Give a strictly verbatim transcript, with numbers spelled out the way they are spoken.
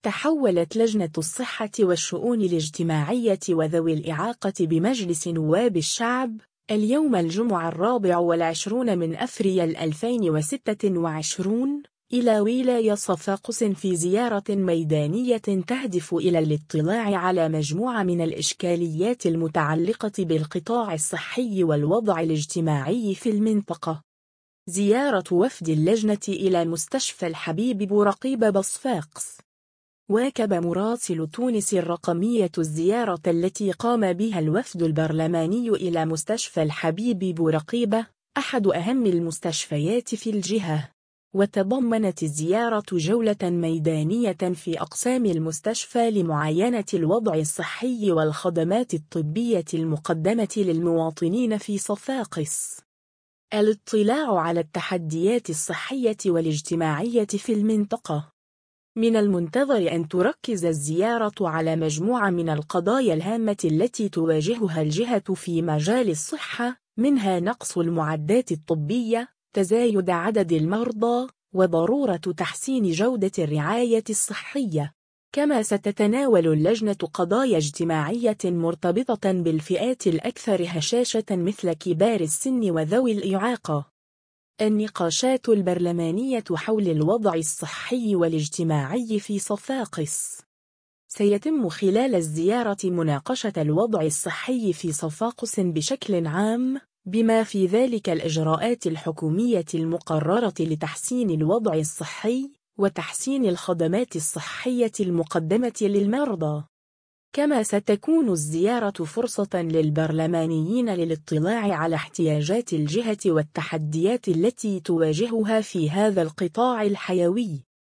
تحولت لجنة الصحة والشؤون الاجتماعية وذوي الإعاقة بمجلس نواب الشعب اليوم الجمعة الرابع والعشرون من أفريل ألفين وستة وعشرين إلى ولاية صفاقس في زيارة ميدانية تهدف إلى الاطلاع على مجموعة من الإشكاليات المتعلقة بالقطاع الصحي والوضع الاجتماعي في المنطقة. زيارة وفد اللجنة إلى مستشفى الحبيب بورقيبة بصفاقس. واكب مراسل تونس الرقمية الزيارة التي قام بها الوفد البرلماني إلى مستشفى الحبيب بورقيبة، أحد أهم المستشفيات في الجهة. وتضمنت الزيارة جولة ميدانية في أقسام المستشفى لمعاينة الوضع الصحي والخدمات الطبية المقدمة للمواطنين في صفاقس. الاطلاع على التحديات الصحية والاجتماعية في المنطقة. من المنتظر أن تركز الزيارة على مجموعة من القضايا الهامة التي تواجهها الجهة في مجال الصحة، منها نقص المعدات الطبية، تزايد عدد المرضى، وضرورة تحسين جودة الرعاية الصحية. كما ستتناول اللجنة قضايا اجتماعية مرتبطة بالفئات الأكثر هشاشة مثل كبار السن وذوي الإعاقة. النقاشات البرلمانية حول الوضع الصحي والاجتماعي في صفاقس. سيتم خلال الزيارة مناقشة الوضع الصحي في صفاقس بشكل عام، بما في ذلك الإجراءات الحكومية المقررة لتحسين الوضع الصحي وتحسين الخدمات الصحية المقدمة للمرضى. كما ستكون الزيارة فرصة للبرلمانيين للاطلاع على احتياجات الجهة والتحديات التي تواجهها في هذا القطاع الحيوي.